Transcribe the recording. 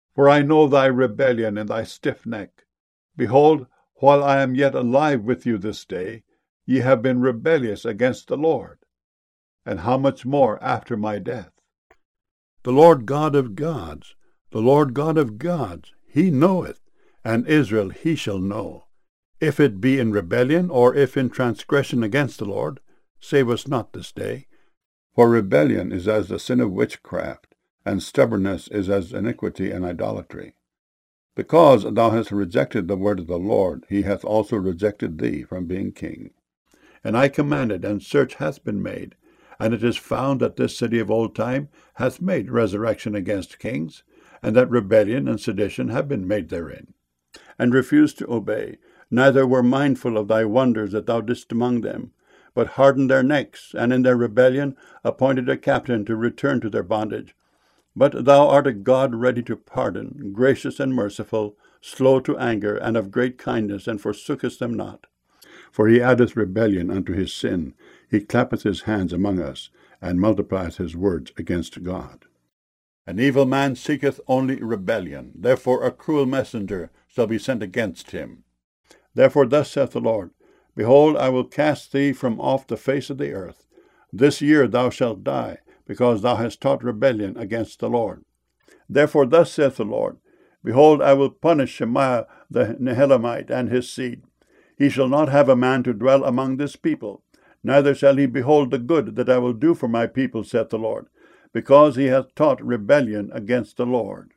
For I know thy rebellion and thy stiff neck. Behold, while I am yet alive with you this day, ye have been rebellious against the Lord. And how much more after my death? The Lord God of gods, the Lord God of gods, he knoweth, and Israel he shall know. If it be in rebellion, or if in transgression against the Lord, save us not this day. For rebellion is as the sin of witchcraft, and stubbornness is as iniquity and idolatry. Because thou hast rejected the word of the Lord, he hath also rejected thee from being king. And I commanded, and search hath been made, and it is found that this city of old time hath made resurrection against kings, and that rebellion and sedition have been made therein, and refused to obey, neither were mindful of thy wonders that thou didst among them, but hardened their necks, and in their rebellion appointed a captain to return to their bondage. But thou art a God ready to pardon, gracious and merciful, slow to anger, and of great kindness, and forsookest them not. For he addeth rebellion unto his sin, he clappeth his hands among us, and multiplieth his words against God. An evil man seeketh only rebellion, therefore a cruel messenger shall be sent against him. Therefore thus saith the Lord, Behold, I will cast thee from off the face of the earth. This year thou shalt die, because thou hast taught rebellion against the Lord. Therefore thus saith the Lord, Behold, I will punish Shemaiah the Nehelamite and his seed. He shall not have a man to dwell among this people, neither shall he behold the good that I will do for my people, saith the Lord, because he hath taught rebellion against the Lord.